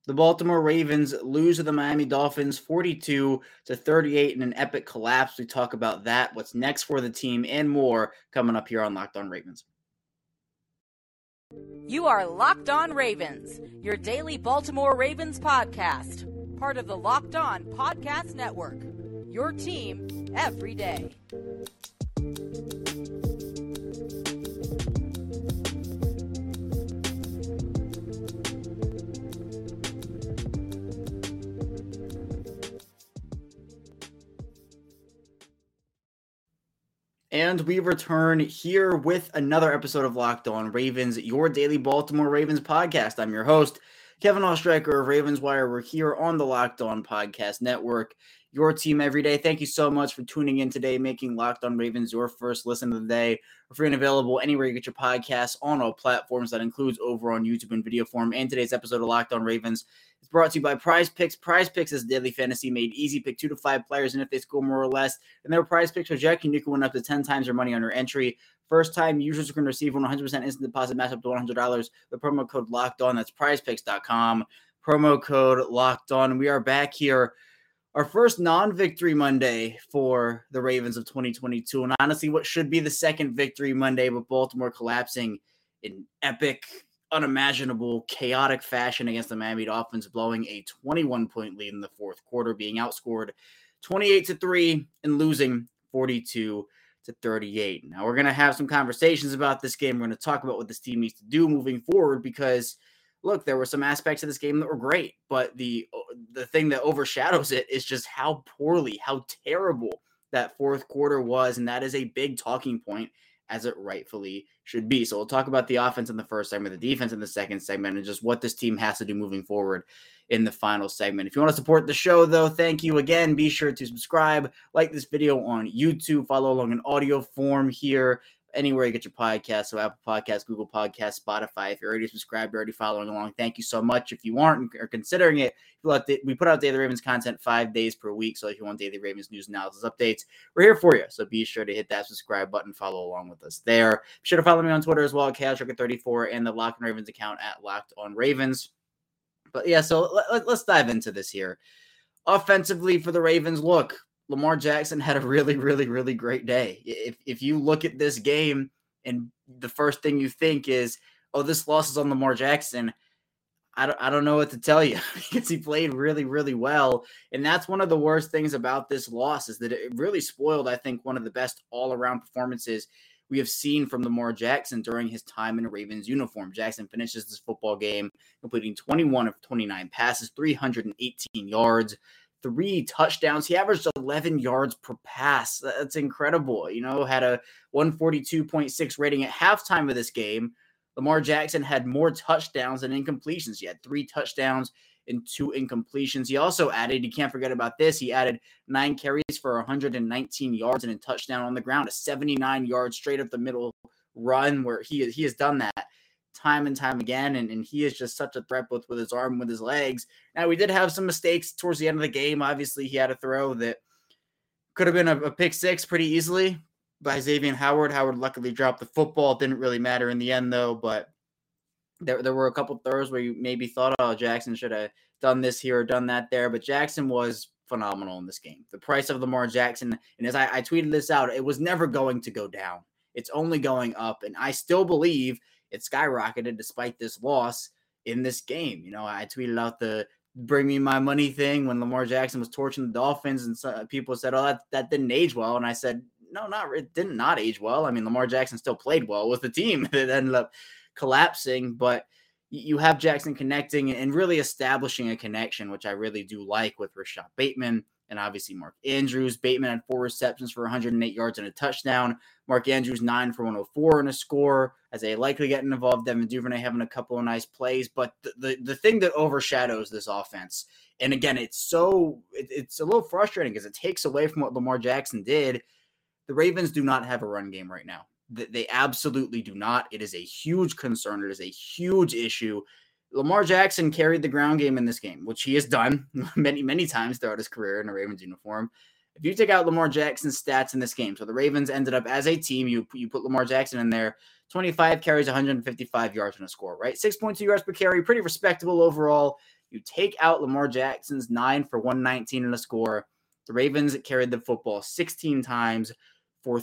The Baltimore Ravens lose to the Miami Dolphins 42-38 in an epic collapse. We talk about that, what's next for the team, and more coming up here on Locked On Ravens. You are Locked On Ravens, your daily Baltimore Ravens podcast, part of the Locked On Podcast Network, your team every day. And we return here with another episode of Locked On Ravens, your daily Baltimore Ravens podcast. I'm your host, Kevin Ostreicher of Ravens Wire. We're here on the Locked On Podcast Network, your team every day. Thank you so much for tuning in today, making Locked On Ravens your first listen of the day. We're free and available anywhere you get your podcasts on all platforms. That includes over on YouTube in video form. And today's episode of Locked On Ravens is brought to you by Prize Picks. Prize Picks is daily fantasy made easy. Pick 2 to 5 players, and if they score more or less, and their Prize Picks projection, you can win up to 10 times your money on your entry. First-time users are going to receive 100% instant deposit match up to $100 with promo code Locked On. That's prizepicks.com. Promo code Locked On. We are back here. Our first non-victory Monday for the Ravens of 2022. And honestly, what should be the second victory Monday, but Baltimore collapsing in epic, unimaginable, chaotic fashion against the Miami Dolphins, blowing a 21-point lead in the fourth quarter, being outscored 28-3 and losing 42-38. Now, we're going to have some conversations about this game. We're going to talk about what this team needs to do moving forward because look, there were some aspects of this game that were great, but the thing that overshadows it is just how poorly, how terrible that fourth quarter was, and that is a big talking point, as it rightfully should be. So we'll talk about the offense in the first segment, the defense in the second segment, and just what this team has to do moving forward in the final segment. If you want to support the show, though, thank you again. Be sure to subscribe, like this video on YouTube, follow along in audio form here, anywhere you get your podcast, so Apple Podcasts, Google Podcasts, Spotify. If you're already subscribed, you're already following along, thank you so much. If you aren't or considering it, we put out Daily Ravens content 5 days per week, so if you want Daily Ravens news, analysis, updates, we're here for you. So be sure to hit that subscribe button, follow along with us there. Be sure to follow me on Twitter as well, KSRicker34, and the Locked On Ravens account at Locked On Ravens. But yeah, so let's dive into this here. Offensively for the Ravens, look, Lamar Jackson had a really, really, really great day. If you look at this game and the first thing you think is, oh, this loss is on Lamar Jackson, I don't know what to tell you because he played really, really well. And that's one of the worst things about this loss is that it really spoiled, I think, one of the best all-around performances we have seen from Lamar Jackson during his time in a Ravens uniform. Jackson finishes this football game completing 21 of 29 passes, 318 yards, 3 touchdowns. He averaged 11 yards per pass. That's incredible. You know, had a 142.6 rating at halftime of this game. Lamar Jackson had more touchdowns than incompletions. He had 3 touchdowns and 2 incompletions. He also added, you can't forget about this, he added 9 carries for 119 yards and a touchdown on the ground, a 79 yard straight up the middle run where he has done that time and time again, and he is just such a threat both with his arm and with his legs. Now, we did have some mistakes towards the end of the game. Obviously, he had a throw that could have been a pick six pretty easily by Xavier Howard. Howard luckily dropped the football. It didn't really matter in the end, though, but there were a couple throws where you maybe thought, oh, Jackson should have done this here or done that there, but Jackson was phenomenal in this game. The price of Lamar Jackson, and as I tweeted this out, it was never going to go down. It's only going up, and I still believe it skyrocketed despite this loss in this game. You know, I tweeted out the bring me my money thing when Lamar Jackson was torching the Dolphins, and people said, oh, that didn't age well. And I said, no, it did not age well. I mean, Lamar Jackson still played well with the team that ended up collapsing, but you have Jackson connecting and really establishing a connection, which I really do like with Rashad Bateman and obviously Mark Andrews. Bateman had 4 receptions for 108 yards and a touchdown. Mark Andrews 9 for 104 and a score. As they likely getting involved, Devin Duvernay having a couple of nice plays. But the thing that overshadows this offense, and again, it's a little frustrating because it takes away from what Lamar Jackson did. The Ravens do not have a run game right now. They absolutely do not. It is a huge concern. It is a huge issue. Lamar Jackson carried the ground game in this game, which he has done many, many times throughout his career in a Ravens uniform. If you take out Lamar Jackson's stats in this game, so the Ravens ended up as a team, you put Lamar Jackson in there, 25 carries, 155 yards and a score, right? 6.2 yards per carry, pretty respectable overall. You take out Lamar Jackson's 9 for 119 and a score. The Ravens carried the football 16 times for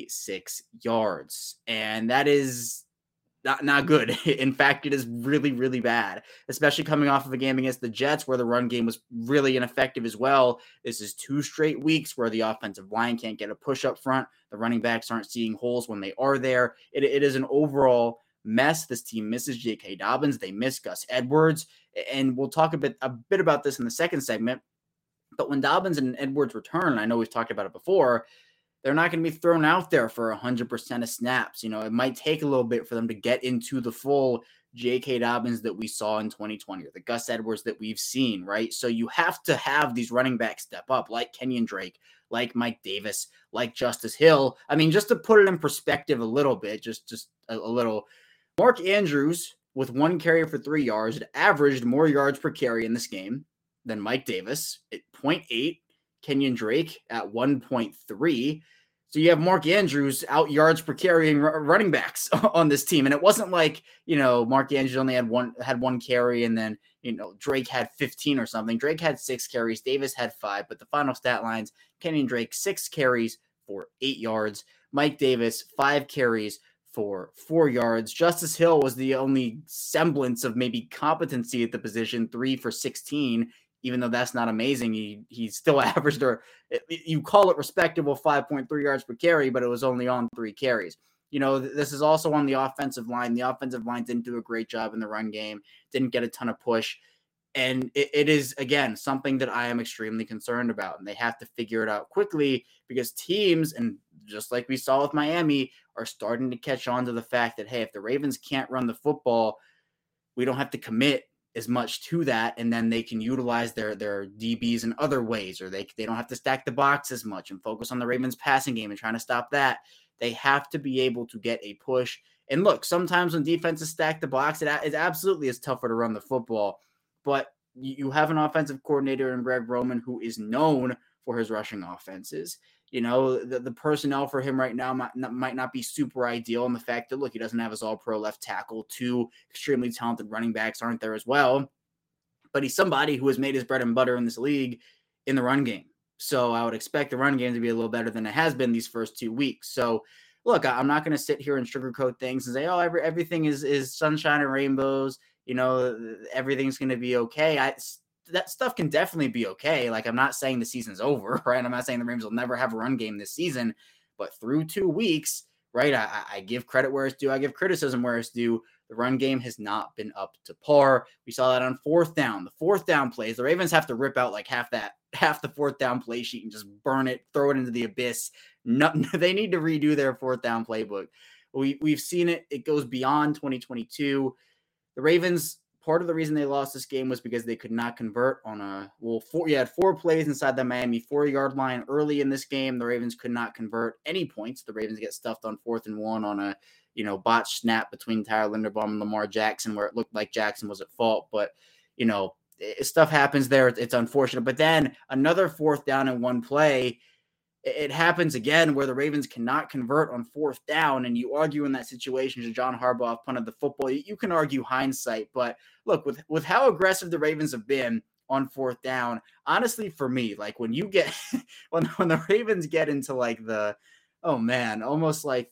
36 yards. And that is not good. In fact, it is really, really bad, especially coming off of a game against the Jets where the run game was really ineffective as well. This is 2 straight weeks where the offensive line can't get a push up front. The running backs aren't seeing holes when they are there. It is an overall mess. This team misses J.K. Dobbins. They miss Gus Edwards. And we'll talk a bit about this in the second segment. But when Dobbins and Edwards return, I know we've talked about it before, they're not going to be thrown out there for 100% of snaps. It might take a little bit for them to get into the full J.K. Dobbins that we saw in 2020 or the Gus Edwards that we've seen, right? So you have to have these running backs step up like Kenyon Drake, like Mike Davis, like Justice Hill. I mean, just to put it in perspective a little bit, just a little, Mark Andrews with 1 carry for 3 yards averaged more yards per carry in this game than Mike Davis at 0.8. Kenyon Drake at 1.3. So you have Mark Andrews out yards per carrying running backs on this team. And it wasn't like, Mark Andrews only had one carry and then, Drake had 15 or something. Drake had 6 carries. Davis had 5. But the final stat lines, Kenyon Drake, 6 carries for 8 yards. Mike Davis, 5 carries for 4 yards. Justice Hill was the only semblance of maybe competency at the position, 3 for 16. Even though that's not amazing, he still averaged, or you call it respectable, 5.3 yards per carry, but it was only on 3 carries. This is also on the offensive line. The offensive line didn't do a great job in the run game, didn't get a ton of push. And it is, again, something that I am extremely concerned about. And they have to figure it out quickly because teams, and just like we saw with Miami, are starting to catch on to the fact that, hey, if the Ravens can't run the football, we don't have to commit as much to that, and then they can utilize their DBs in other ways, or they don't have to stack the box as much and focus on the Ravens passing game and trying to stop that. They have to be able to get a push. And look, sometimes when defenses stack the box, it absolutely is tougher to run the football, but you have an offensive coordinator in Greg Roman who is known for his rushing offenses. The personnel for him right now might not be super ideal, and the fact that, look, he doesn't have his all-pro left tackle. 2 extremely talented running backs aren't there as well. But he's somebody who has made his bread and butter in this league in the run game. So I would expect the run game to be a little better than it has been these first 2 weeks. So, look, I'm not going to sit here and sugarcoat things and say, oh, everything is sunshine and rainbows. Everything's going to be okay. That stuff can definitely be okay. Like, I'm not saying the season's over, right? I'm not saying the Ravens will never have a run game this season, but through 2 weeks, right? I give credit where it's due. I give criticism where it's due. The run game has not been up to par. We saw that on 4th down. The 4th down plays, the Ravens have to rip out like half the 4th down play sheet and just burn it, throw it into the abyss. They need to redo their 4th down playbook. We've seen it. It goes beyond 2022. The Ravens, part of the reason they lost this game was because they could not convert on you had 4 plays inside the Miami 4-yard line early in this game. The Ravens could not convert any points. The Ravens get stuffed on 4th and 1 on a, botched snap between Tyler Linderbaum and Lamar Jackson where it looked like Jackson was at fault. But, stuff happens there. It's unfortunate. But then another 4th down in 1 play, it happens again where the Ravens cannot convert on 4th down, and you argue in that situation should John Harbaugh punted the football. You can argue hindsight, but look, with how aggressive the Ravens have been on 4th down, honestly, for me, like when you get when the Ravens get into like almost like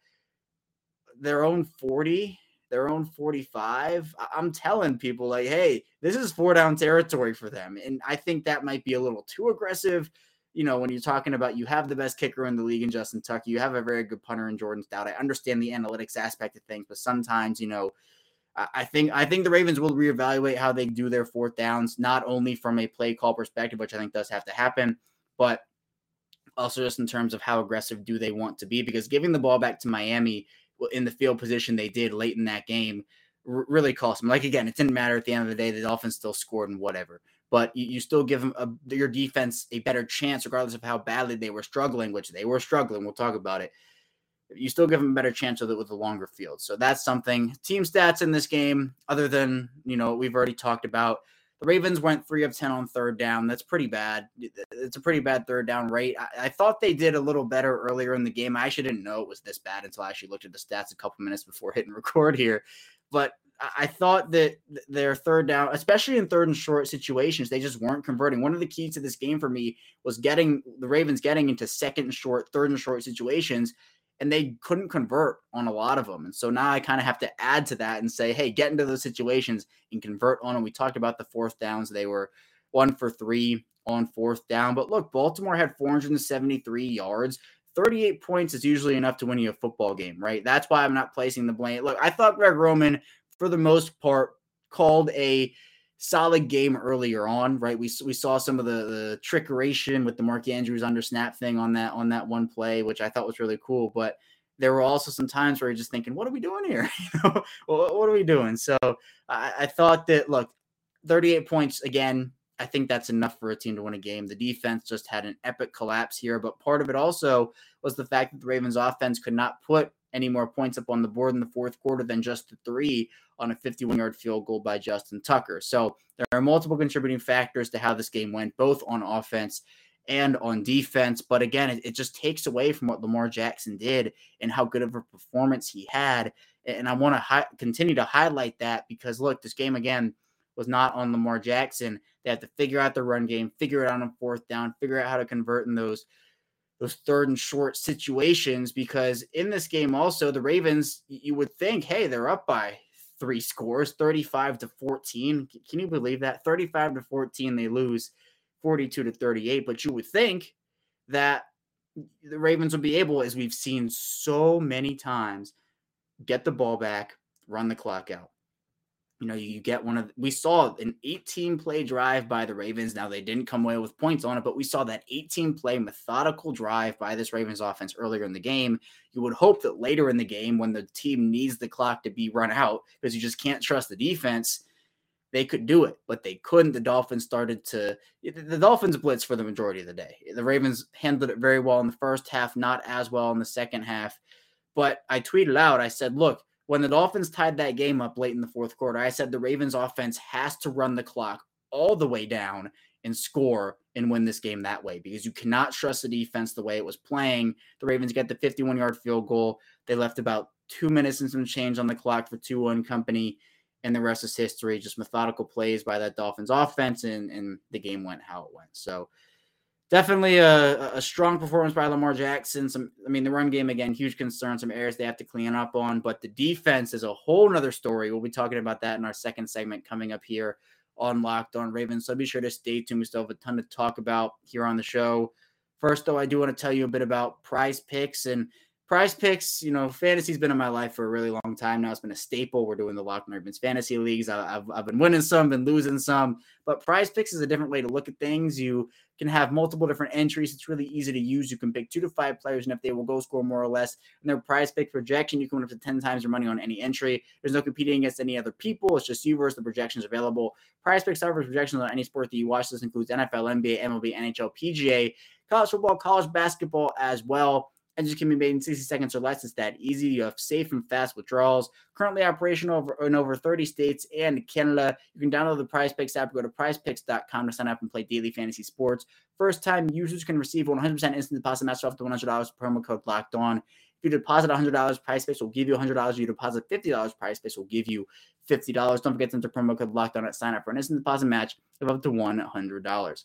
their own 40, their own 45, I'm telling people like, hey, this is 4-down territory for them, and I think that might be a little too aggressive. When you're talking about you have the best kicker in the league in Justin Tucker, you have a very good punter in Jordan Stout. I understand the analytics aspect of things, but sometimes, I think the Ravens will reevaluate how they do their 4th downs, not only from a play call perspective, which I think does have to happen, but also just in terms of how aggressive do they want to be, because giving the ball back to Miami in the field position they did late in that game really cost them. Like, again, it didn't matter at the end of the day. The Dolphins still scored and whatever. But you still give them your defense a better chance, regardless of how badly they were struggling, which they were struggling. We'll talk about it. You still give them a better chance with a longer field. So that's something. Team stats in this game, other than, we've already talked about. The Ravens went 3 of 10 on 3rd down. That's pretty bad. It's a pretty bad 3rd down rate. I thought they did a little better earlier in the game. I actually didn't know it was this bad until I actually looked at the stats a couple minutes before hitting record here. But I thought that their third down, especially in third and short situations, they just weren't converting. One of the keys to this game for me was getting the Ravens getting into second and short, third and short situations, and they couldn't convert on a lot of them. And so now I kind of have to add to that and say, hey, get into those situations and convert on them. We talked about the fourth downs. They were 1 for 3 on fourth down. But look, Baltimore had 473 yards. 38 points is usually enough to win you a football game, right? That's why I'm not placing the blame. Look, I thought Greg Roman, for the most part, called a solid game earlier on, right? We saw some of the trickeration with the Mark Andrews under snap thing on that one play, which I thought was really cool. But there were also some times where you're just thinking, what are we doing here? What are we doing? So I thought that, look, 38 points, again, I think that's enough for a team to win a game. The defense just had an epic collapse here, but part of it also was the fact that the Ravens offense could not put any more points up on the board in the fourth quarter than just the 3 on a 51-yard field goal by Justin Tucker. So there are multiple contributing factors to how this game went, both on offense and on defense. But again, it just takes away from what Lamar Jackson did and how good of a performance he had. And I want to continue to highlight that because, look, this game, again, was not on Lamar Jackson. They had to figure out the run game, figure it out on fourth down, figure out how to convert in those third and short situations, because in this game also, the Ravens, you would think, hey, they're up by 3 scores, 35-14. Can you believe that? 35-14, they lose 42-38. But you would think that the Ravens would be able, as we've seen so many times, get the ball back, run the clock out. You know, you get we saw an 18-play drive by the Ravens. Now, they didn't come away with points on it, but we saw that 18-play methodical drive by this Ravens offense earlier in the game. You would hope that later in the game, when the team needs the clock to be run out, because you just can't trust the defense, they could do it, but they couldn't. The Dolphins the Dolphins blitzed for the majority of the day. The Ravens handled it very well in the first half, not as well in the second half. But I tweeted out, I said, look, when the Dolphins tied that game up late in the fourth quarter, I said the Ravens offense has to run the clock all the way down and score and win this game that way, because you cannot trust the defense the way it was playing. The Ravens get the 51-yard field goal. They left about 2 minutes and some change on the clock for 2-1 company, and the rest is history. Just methodical plays by that Dolphins offense, and the game went how it went. So definitely a strong performance by Lamar Jackson. The run game, again, huge concern, some areas they have to clean up on, but the defense is a whole nother story. We'll be talking about that in our second segment coming up here on Locked On Ravens. So be sure to stay tuned. We still have a ton to talk about here on the show. First, though, I do want to tell you a bit about Prize Picks. And Prize Picks, fantasy's been in my life for a really long time now. It's been a staple. We're doing the Locked On Ravens fantasy leagues. I've been winning some, been losing some, but Prize Picks is a different way to look at things. You can have multiple different entries. It's really easy to use. You can pick 2 to 5 players, and if they will go score more or less in their Prize Pick projection, you can win up to 10 times your money on any entry. There's no competing against any other people. It's just you versus the projections available. Prize Picks offers projections on any sport that you watch. This includes NFL, NBA, MLB, NHL, PGA, college football, college basketball as well. And just can be made in 60 seconds or less. It's that easy. You have safe and fast withdrawals. Currently operational in over 30 states and Canada. You can download the Prize Picks app. Go to prizepicks.com to sign up and play daily fantasy sports. First-time users can receive 100% instant deposit match off to $100 promo code Locked On. If you deposit $100, Prize Picks will give you $100. If you deposit $50, Prize Picks will give you $50. Don't forget to enter promo code Locked On at sign up for an instant deposit match of up to $100.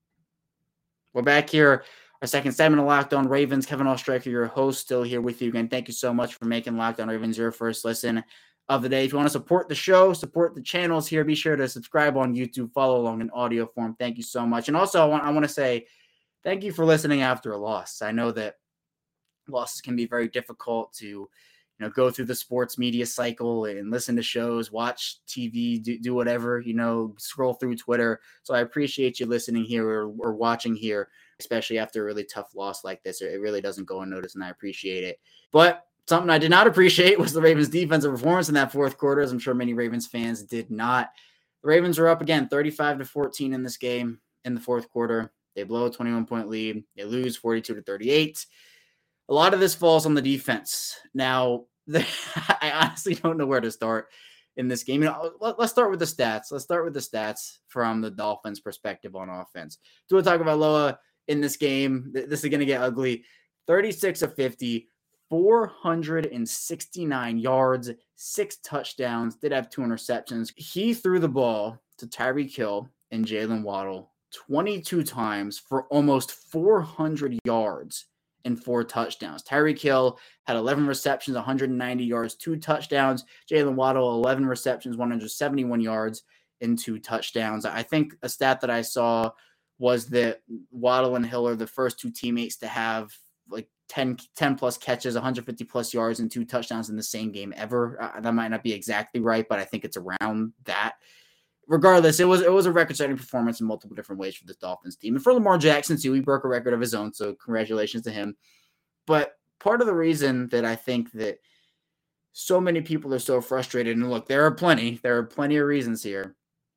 We're back here. Our second segment of Locked On Ravens. Kevin Oestreicher, your host, still here with you again. Thank you so much for making Locked On Ravens your first listen of the day. If you want to support the show, support the channels here, be sure to subscribe on YouTube, follow along in audio form. Thank you so much. And also, I want to say thank you for listening after a loss. I know that losses can be very difficult to go through the sports media cycle and listen to shows, watch TV, do whatever, scroll through Twitter. So I appreciate you listening here or watching here, especially after a really tough loss like this. It really doesn't go unnoticed, and I appreciate it. But something I did not appreciate was the Ravens' defensive performance in that fourth quarter, as I'm sure many Ravens fans did not. The Ravens were up again 35-14 in this game in the fourth quarter. They blow a 21-point lead. They lose 42-38. A lot of this falls on the defense. Now, I honestly don't know where to start in this game. Let's start with the stats. Let's start with the stats from the Dolphins' perspective on offense. Tua Tagovailoa in this game, this is going to get ugly. 36 of 50, 469 yards, 6 touchdowns, did have 2 interceptions. He threw the ball to Tyreek Hill and Jalen Waddle 22 times for almost 400 yards and 4 touchdowns. Tyreek Hill had 11 receptions, 190 yards, 2 touchdowns. Jalen Waddle, 11 receptions, 171 yards, and 2 touchdowns. I think a stat that I saw was that Waddle and Hill are the first 2 teammates to have like 10 plus catches, 150 plus yards, and 2 touchdowns in the same game ever. That might not be exactly right, but I think it's around that. Regardless, it was a record-setting performance in multiple different ways for this Dolphins team. And for Lamar Jackson, too, he broke a record of his own, so congratulations to him. But part of the reason that I think that so many people are so frustrated, and look, there are plenty of reasons here.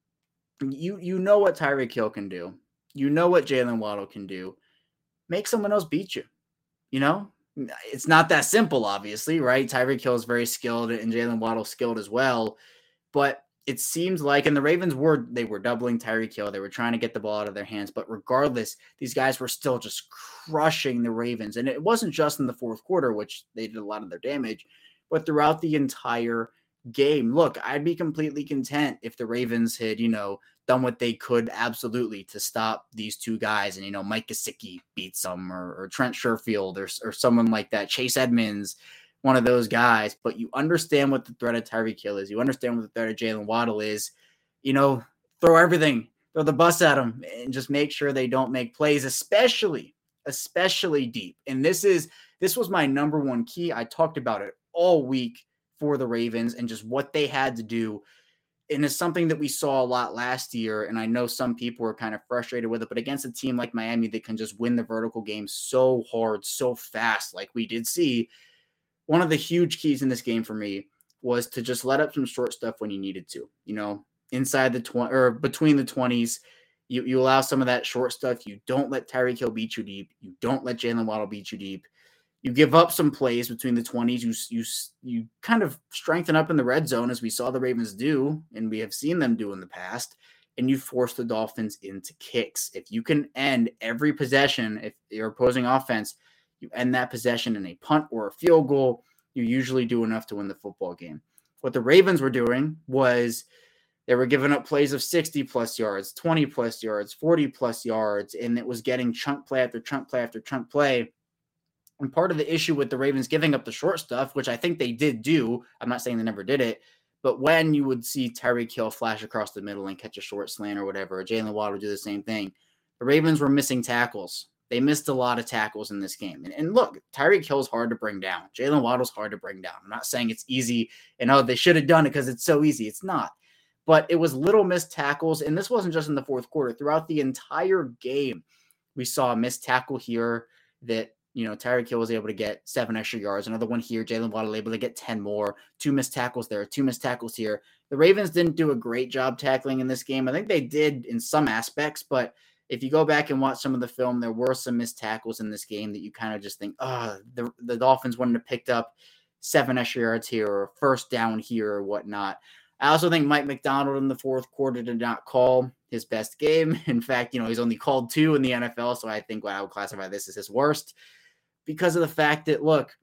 You know what Tyreek Hill can do. You know what Jalen Waddle can do. Make someone else beat you. You know? It's not that simple, obviously, right? Tyreek Hill is very skilled, and Jalen Waddle skilled as well. But it seems like, and the Ravens were doubling Tyreek Hill. They were trying to get the ball out of their hands. But regardless, these guys were still just crushing the Ravens. And it wasn't just in the fourth quarter, which they did a lot of their damage, but throughout the entire game. Look, I'd be completely content if the Ravens had, done what they could absolutely to stop these 2 guys. And, Mike Gesicki beats them or Trent Sherfield or someone like that, Chase Edmonds, one of those guys. But you understand what the threat of Tyreek Hill is. You understand what the threat of Jalen Waddle is. Throw everything, throw the bus at them and just make sure they don't make plays, especially deep. And this was my number one key. I talked about it all week for the Ravens and just what they had to do. And it's something that we saw a lot last year. And I know some people were kind of frustrated with it, but against a team like Miami that can just win the vertical game so hard, so fast, like we did see, one of the huge keys in this game for me was to just let up some short stuff when you needed to, inside the 20 or between the 20s. You allow some of that short stuff. You don't let Tyreek Hill beat you deep. You don't let Jalen Waddle beat you deep. You give up some plays between the 20s. You kind of strengthen up in the red zone, as we saw the Ravens do, and we have seen them do in the past, and you force the Dolphins into kicks. If you can end every possession, if your opposing offense, you end that possession in a punt or a field goal, you usually do enough to win the football game. What the Ravens were doing was they were giving up plays of 60-plus yards, 20-plus yards, 40-plus yards, and it was getting chunk play after chunk play after chunk play. And part of the issue with the Ravens giving up the short stuff, which I think they did do, I'm not saying they never did it, but when you would see Tyreek Hill flash across the middle and catch a short slant or whatever, or Jalen Waddle do the same thing, the Ravens were missing tackles. They missed a lot of tackles in this game. And look, Tyreek Hill's hard to bring down. Jalen Waddle's hard to bring down. I'm not saying it's easy and, they should have done it because it's so easy. It's not. But it was little missed tackles, and this wasn't just in the fourth quarter. Throughout the entire game, we saw a missed tackle here that, Tyreek Hill was able to get 7 extra yards. Another one here, Jalen Waddle able to get 10 more. 2 missed tackles there, 2 missed tackles here. The Ravens didn't do a great job tackling in this game. I think they did in some aspects, but if you go back and watch some of the film, there were some missed tackles in this game that you kind of just think, the Dolphins wouldn't have picked up 7 extra yards here or first down here or whatnot. I also think Mike Macdonald in the fourth quarter did not call his best game. In fact, he's only called 2 in the NFL, so I think I would classify this as his worst because of the fact that, look,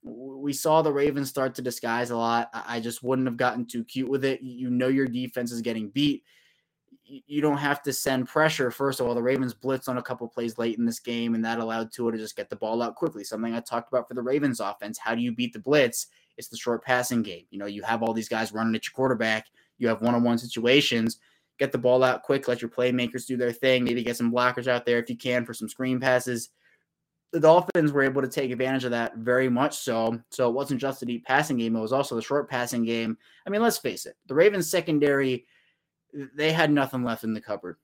we saw the Ravens start to disguise a lot. I just wouldn't have gotten too cute with it. Your defense is getting beat. You don't have to send pressure. First of all, the Ravens blitzed on a couple plays late in this game, and that allowed Tua to just get the ball out quickly, something I talked about for the Ravens offense. How do you beat the blitz? It's the short passing game. You have all these guys running at your quarterback. You have one-on-one situations. Get the ball out quick. Let your playmakers do their thing. Maybe get some blockers out there if you can for some screen passes. The Dolphins were able to take advantage of that very much so. So it wasn't just a deep passing game. It was also the short passing game. I mean, let's face it. The Ravens secondary, they had nothing left in the cupboard.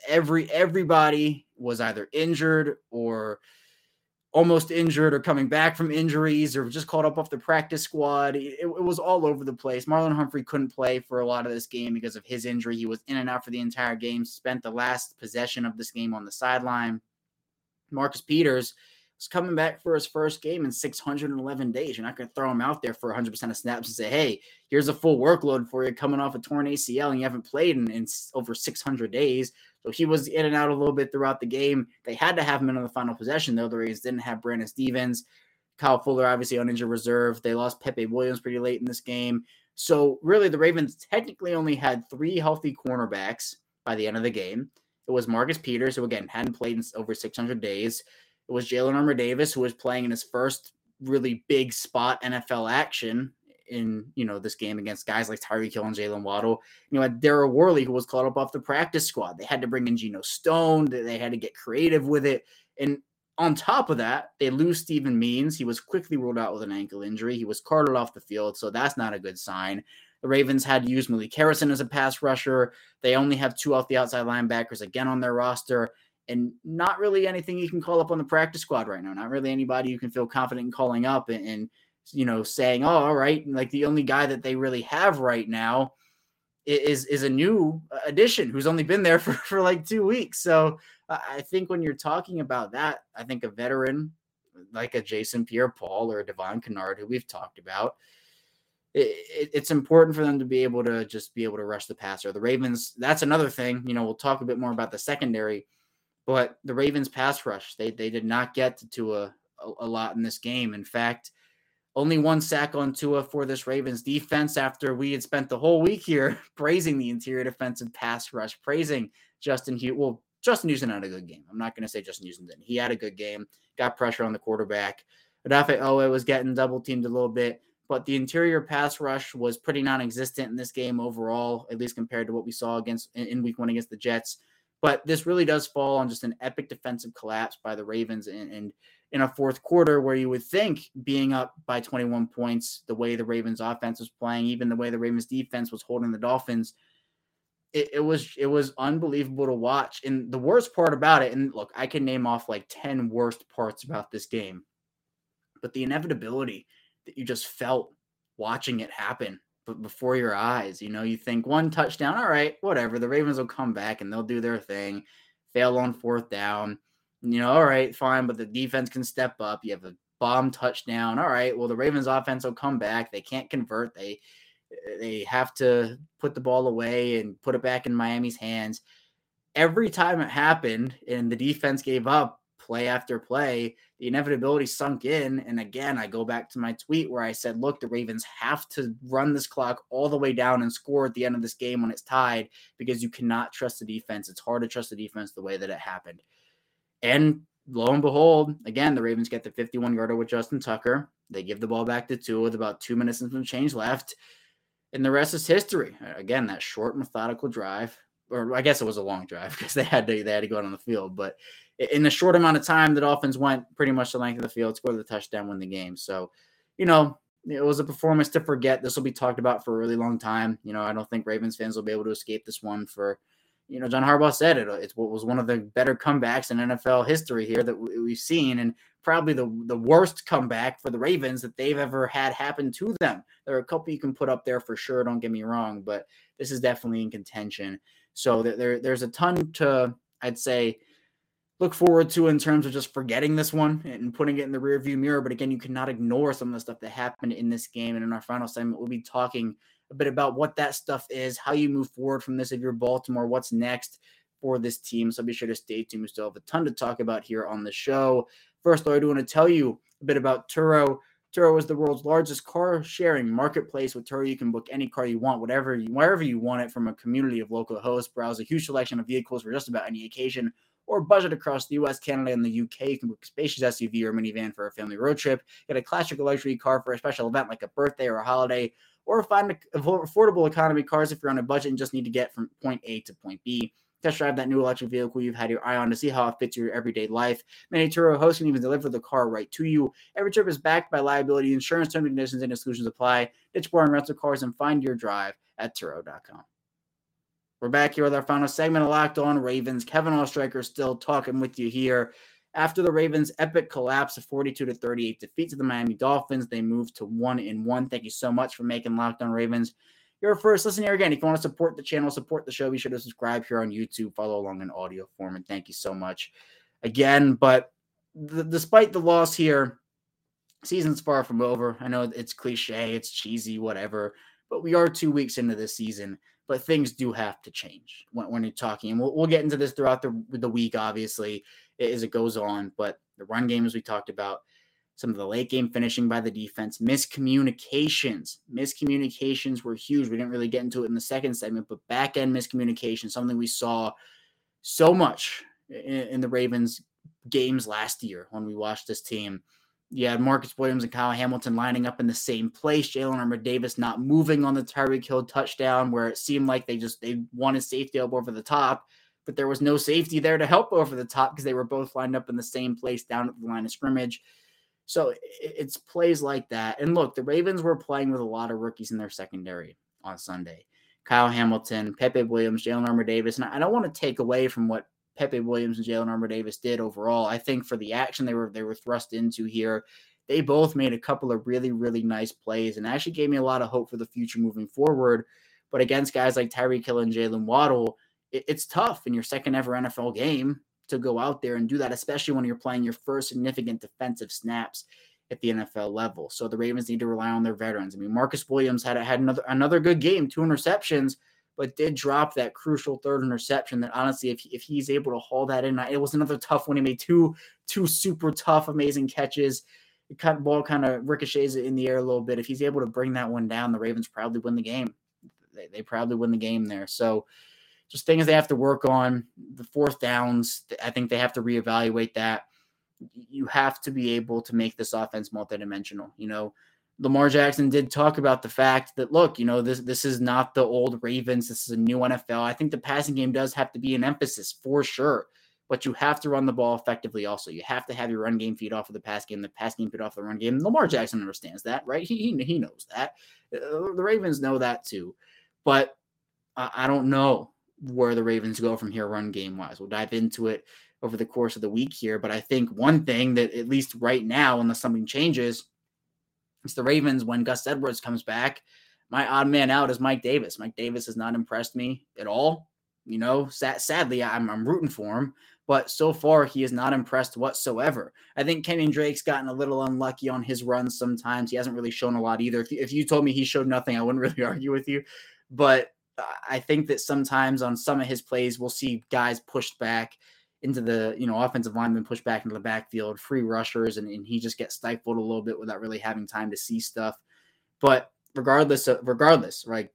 Everybody was either injured or almost injured or coming back from injuries or just called up off the practice squad. It was all over the place. Marlon Humphrey couldn't play for a lot of this game because of his injury. He was in and out for the entire game, spent the last possession of this game on the sideline. Marcus Peters was coming back for his first game in 611 days. You're not going to throw him out there for 100% of snaps and say, hey, here's a full workload for you coming off a torn ACL and you haven't played in over 600 days. So he was in and out a little bit throughout the game. They had to have him in on the final possession, though. The Ravens didn't have Brandon Stevens. Kyle Fuller, obviously on injured reserve. They lost Pepe Williams pretty late in this game. So really, the Ravens technically only had 3 healthy cornerbacks by the end of the game. It was Marcus Peters, who, again, hadn't played in over 600 days. It was Jalen Armour-Davis, who was playing in his first really big spot NFL action in, this game against guys like Tyreek Hill and Jalen Waddle. Had Darryl Worley, who was called up off the practice squad. They had to bring in Geno Stone. They had to get creative with it. And on top of that, they lose Steven Means. He was quickly ruled out with an ankle injury. He was carted off the field, so that's not a good sign. The Ravens had to use Malik Harrison as a pass rusher. They only have 2 off the outside linebackers again on their roster, and not really anything you can call up on the practice squad right now. Not really anybody you can feel confident in calling up and saying, oh, all right, like the only guy that they really have right now is a new addition who's only been there for like 2 weeks. So I think when you're talking about that, I think a veteran like a Jason Pierre-Paul or a Devon Kennard, who we've talked about, it's important for them to be able to just be able to rush the passer. The Ravens, that's another thing. We'll talk a bit more about the secondary, but the Ravens pass rush, they did not get to Tua a lot in this game. In fact, only 1 sack on Tua for this Ravens defense after we had spent the whole week here praising the interior defensive pass rush, praising Justin Houston. Well, Justin Houston had a good game. I'm not going to say Justin Houston didn't. He had a good game, got pressure on the quarterback. Odafe Oweh was getting double-teamed a little bit, but the interior pass rush was pretty non-existent in this game overall, at least compared to what we saw in week 1 against the Jets. But this really does fall on just an epic defensive collapse by the Ravens and in a fourth quarter where you would think being up by 21 points, the way the Ravens offense was playing, even the way the Ravens defense was holding the Dolphins, it was unbelievable to watch. And the worst part about it, and look, I can name off like 10 worst parts about this game, but the inevitability that you just felt watching it happen before your eyes. You think 1 touchdown, all right, whatever. The Ravens will come back and they'll do their thing, fail on 4th down. All right, fine, but the defense can step up. You have a bomb touchdown. All right, well, the Ravens offense will come back. They can't convert. They have to put the ball away and put it back in Miami's hands. Every time it happened and the defense gave up play after play, the inevitability sunk in. And again, I go back to my tweet where I said, look, the Ravens have to run this clock all the way down and score at the end of this game when it's tied, because you cannot trust the defense. It's hard to trust the defense the way that it happened. And lo and behold, again, the Ravens get the 51-yarder with Justin Tucker. They give the ball back to Tua with about 2 minutes and some change left. And the rest is history. Again, that short, methodical drive, or I guess it was a long drive because they had to go out on the field. But in a short amount of time, the Dolphins went pretty much the length of the field, scored the touchdown, win the game. So, it was a performance to forget. This will be talked about for a really long time. I don't think Ravens fans will be able to escape this one for – John Harbaugh said it was one of the better comebacks in NFL history here that we've seen, and probably the worst comeback for the Ravens that they've ever had happen to them. There are a couple you can put up there for sure, don't get me wrong, but this is definitely in contention. So there's a ton to, I'd say, look forward to in terms of just forgetting this one and putting it in the rearview mirror. But again, you cannot ignore some of the stuff that happened in this game. And in our final segment, we'll be talking a bit about what that stuff is, how you move forward from this if you're Baltimore, what's next for this team. So be sure to stay tuned. We still have a ton to talk about here on the show. First, though, I do want to tell you a bit about Turo. Turo is the world's largest car-sharing marketplace. With Turo, you can book any car you want, wherever you want it, from a community of local hosts. Browse a huge selection of vehicles for just about any occasion or budget across the U.S., Canada, and the UK. You can book a spacious SUV or minivan for a family road trip, get a classic or luxury car for a special event like a birthday or a holiday, or find affordable economy cars if you're on a budget and just need to get from point A to point B. Test drive that new electric vehicle you've had your eye on to see how it fits your everyday life. Many Turo hosts can even deliver the car right to you. Every trip is backed by liability insurance. Terms and conditions and exclusions apply. Ditch boring rental cars and find your drive at Turo.com. We're back here with our final segment of Locked On Ravens. Kevin Oestreicher still talking with you here. After the Ravens' epic collapse of 42-38 defeat to the Miami Dolphins, they moved to 1-1. Thank you so much for making Locked On Ravens your first listen here. Again, if you want to support the channel, support the show, be sure to subscribe here on YouTube, follow along in audio form, and thank you so much again. But despite the loss here, season's far from over. I know it's cliche, it's cheesy, whatever, but we are 2 weeks into this season. But things do have to change when you're talking. And we'll get into this throughout the week, obviously, as it goes on. But the run game, as we talked about, some of the late game finishing by the defense, miscommunications were huge. We didn't really get into it in the second segment, but back end miscommunication, something we saw so much in the Ravens games last year when we watched this team. You had Marcus Williams and Kyle Hamilton lining up in the same place. Jalen Armour-Davis not moving on the Tyreek Hill touchdown, where it seemed like they wanted safety up over the top, but there was no safety there to help over the top because they were both lined up in the same place down at the line of scrimmage. So it's plays like that. And look, the Ravens were playing with a lot of rookies in their secondary on Sunday. Kyle Hamilton, Pepe Williams, Jalen Armour-Davis. And I don't want to take away from what Pepe Williams and Jalen Armour-Davis did overall. I think for the action they were thrust into here, they both made a couple of really, really nice plays and actually gave me a lot of hope for the future moving forward. But against guys like Tyreek Hill and Jalen Waddle, it's tough in your second ever NFL game to go out there and do that, especially when you're playing your first significant defensive snaps at the NFL level. So the Ravens need to rely on their veterans. I mean, Marcus Williams had another good game, 2 interceptions, but did drop that crucial third interception that honestly, if he's able to haul that in, it was another tough one. He made two super tough, amazing catches. The ball kind of ricochets it in the air a little bit. If he's able to bring that one down, the Ravens probably win the game. They probably win the game there. So just things they have to work on. The fourth downs, I think they have to reevaluate that. You have to be able to make this offense multidimensional. You know, Lamar Jackson did talk about the fact that, look, you know, this is not the old Ravens. This is a new NFL. I think the passing game does have to be an emphasis for sure, but you have to run the ball effectively also. You have to have your run game feed off of the pass game feed off the run game. Lamar Jackson understands that, right? He knows that. The Ravens know that too. But I don't know where the Ravens go from here run game wise. We'll dive into it over the course of the week here. But I think one thing that at least right now, unless something changes, is the Ravens, when Gus Edwards comes back, my odd man out is Mike Davis. Mike Davis has not impressed me at all. You know, sadly, I'm rooting for him, but so far he has not impressed whatsoever. I think Kenyon Drake's gotten a little unlucky on his runs sometimes. He hasn't really shown a lot either. If you told me he showed nothing, I wouldn't really argue with you. But I think that sometimes on some of his plays, we'll see guys pushed back into the, offensive linemen pushed back into the backfield, free rushers, and he just gets stifled a little bit without really having time to see stuff. But regardless, right,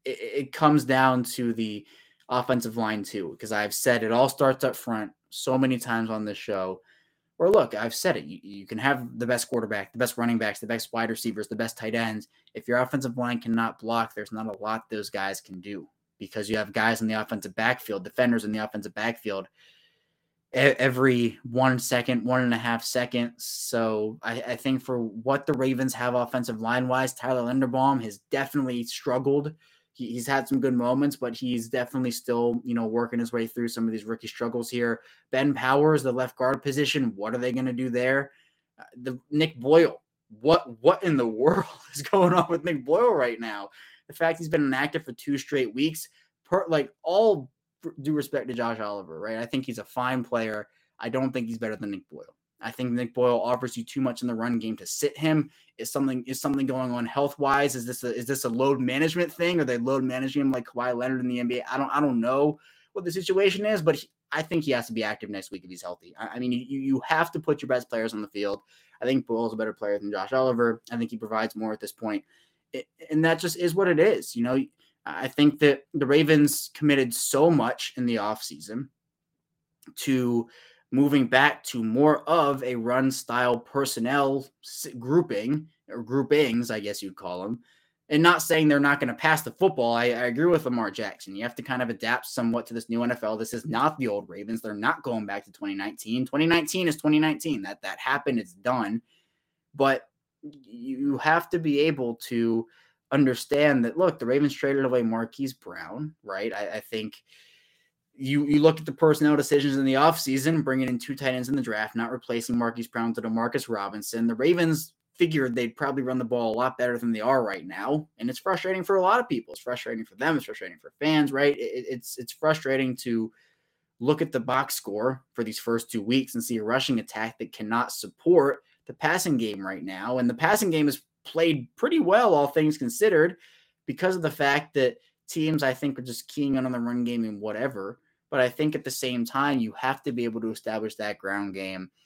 it comes down to the offensive line too, because I've said it all starts up front so many times on this show. Or look, I've said it. You can have the best quarterback, the best running backs, the best wide receivers, the best tight ends. If your offensive line cannot block, there's not a lot those guys can do, because you have guys in the offensive backfield, defenders in the offensive backfield, every 1 second, 1.5 seconds. So I think for what the Ravens have offensive line-wise, Tyler Linderbaum has definitely struggled. He's had some good moments, but he's definitely still, working his way through some of these rookie struggles here. Ben Powers, the left guard position, what are they going to do there? Nick Boyle, what in the world is going on with Nick Boyle right now? The fact he's been inactive for 2 straight weeks, all due respect to Josh Oliver, right? I think he's a fine player. I don't think he's better than Nick Boyle. I think Nick Boyle offers you too much in the run game to sit him. Is something going on health-wise? Is this a load management thing? Are they load managing him like Kawhi Leonard in the NBA? I don't know what the situation is, but I think he has to be active next week if he's healthy. I mean, you have to put your best players on the field. I think Boyle's a better player than Josh Oliver. I think he provides more at this point. And that just is what it is. I think that the Ravens committed so much in the offseason to moving back to more of a run style personnel grouping, or groupings, I guess you'd call them, and not saying they're not going to pass the football. I agree with Lamar Jackson. You have to kind of adapt somewhat to this new NFL. This is not the old Ravens. They're not going back to 2019. 2019 is 2019. That happened. It's done. But you have to be able to understand that, look, the Ravens traded away Marquise Brown, right? I think you look at the personnel decisions in the offseason, bringing in 2 tight ends in the draft, not replacing Marquise Brown to DeMarcus Robinson. The Ravens figured they'd probably run the ball a lot better than they are right now, and it's frustrating for a lot of people. It's frustrating for them. It's frustrating for fans, right? It's frustrating to look at the box score for these first 2 weeks and see a rushing attack that cannot support the passing game right now. And the passing game is played pretty well, all things considered, because of the fact that teams, I think, are just keying on the run game and whatever. But I think at the same time, you have to be able to establish that ground game.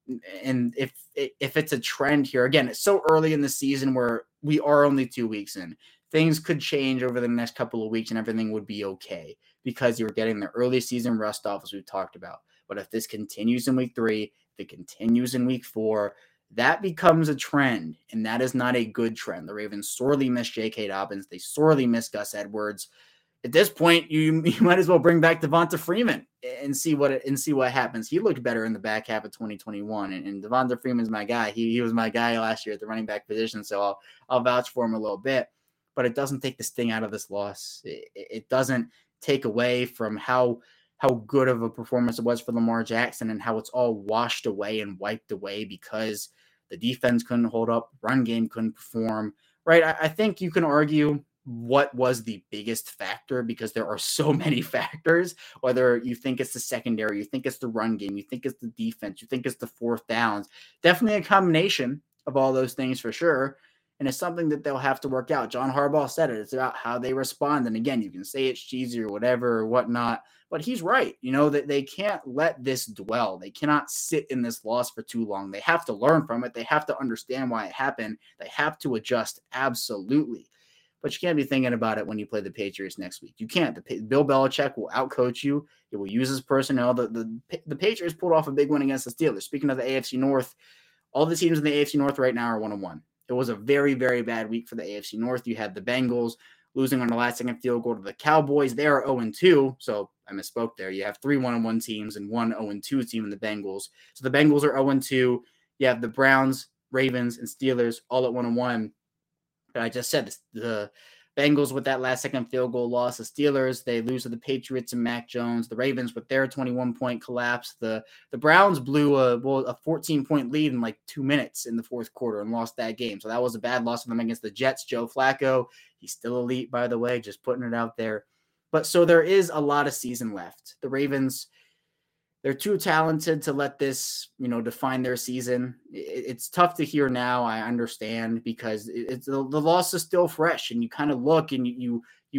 And if it's a trend here, again, it's so early in the season where we are only 2 weeks in. Things could change over the next couple of weeks and everything would be okay because you're getting the early season rust off, as we've talked about. But if this continues in week 3, if it continues in week 4, that becomes a trend, and that is not a good trend. The Ravens sorely miss J.K. Dobbins. They sorely miss Gus Edwards. At this point, you might as well bring back Devonta Freeman and see what happens. He looked better in the back half of 2021, and Devonta Freeman's my guy. He was my guy last year at the running back position, so I'll vouch for him a little bit. But it doesn't take the sting out of this loss. It doesn't take away from how good of a performance it was for Lamar Jackson and how it's all washed away and wiped away because the defense couldn't hold up, run game couldn't perform, right? I think you can argue what was the biggest factor because there are so many factors, whether you think it's the secondary, you think it's the run game, you think it's the defense, you think it's the fourth downs. Definitely a combination of all those things for sure. And it's something that they'll have to work out. John Harbaugh said it. It's about how they respond. And again, you can say it's cheesy or whatever or whatnot, but he's right. You know, that they can't let this dwell. They cannot sit in this loss for too long. They have to learn from it. They have to understand why it happened. They have to adjust. Absolutely. But you can't be thinking about it when you play the Patriots next week. You can't. Bill Belichick will outcoach you. He will use his personnel. The Patriots pulled off a big win against the Steelers. Speaking of the AFC North, all the teams in the AFC North right now are 1-1. It was a very, very bad week for the AFC North. You had the Bengals losing on the last second field goal to the Cowboys. They are 0-2, so I misspoke there. You have 3 1-1 teams and 1 0-2 team in the Bengals. So the Bengals are 0-2. You have the Browns, Ravens, and Steelers all at 1-1. But I just said this, the Bengals with that last second field goal loss. The Steelers, they lose to the Patriots and Mac Jones. The Ravens with their 21-point collapse. The Browns blew a 14-point lead in like 2 minutes in the fourth quarter and lost that game. So that was a bad loss for them against the Jets. Joe Flacco, he's still elite, by the way, just putting it out there. But so there is a lot of season left. The Ravens, they're too talented to let this, define their season. It's tough to hear now. I understand because the loss is still fresh, and you kind of look and you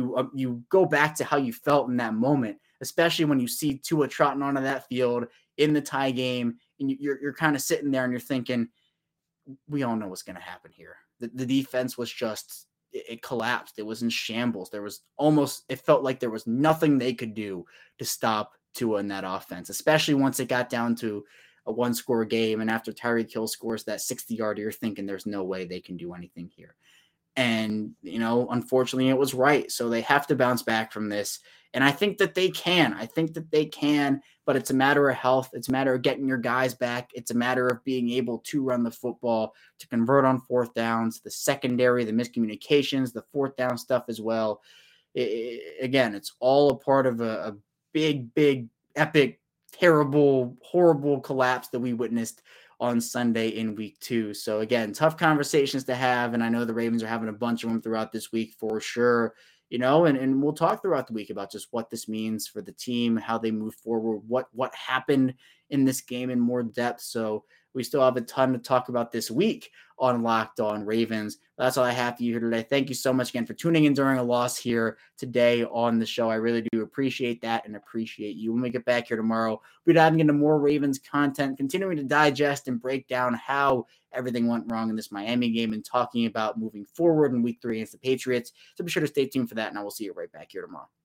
go back to how you felt in that moment, especially when you see Tua trotting onto that field in the tie game, and you're kind of sitting there and you're thinking, we all know what's going to happen here. The defense was just, it collapsed. It was in shambles. It felt like there was nothing they could do to stop Tua in that offense, especially once it got down to a 1-score game. And after Tyreek Hill scores that 60-yarder, you're thinking there's no way they can do anything here. And, unfortunately it was right. So they have to bounce back from this. And I think that they can. But it's a matter of health. It's a matter of getting your guys back. It's a matter of being able to run the football, to convert on fourth downs, the secondary, the miscommunications, the fourth down stuff as well. Again, it's all a part of a big, epic, terrible, horrible collapse that we witnessed on Sunday in week 2. So again, tough conversations to have. And I know the Ravens are having a bunch of them throughout this week for sure, and we'll talk throughout the week about just what this means for the team, how they move forward, what happened in this game in more depth. So we still have a ton to talk about this week on Locked On Ravens. That's all I have for you here today. Thank you so much again for tuning in during a loss here today on the show. I really do appreciate that and appreciate you. When we get back here tomorrow, we'll be diving into more Ravens content, continuing to digest and break down how everything went wrong in this Miami game and talking about moving forward in week 3 against the Patriots. So be sure to stay tuned for that, and I will see you right back here tomorrow.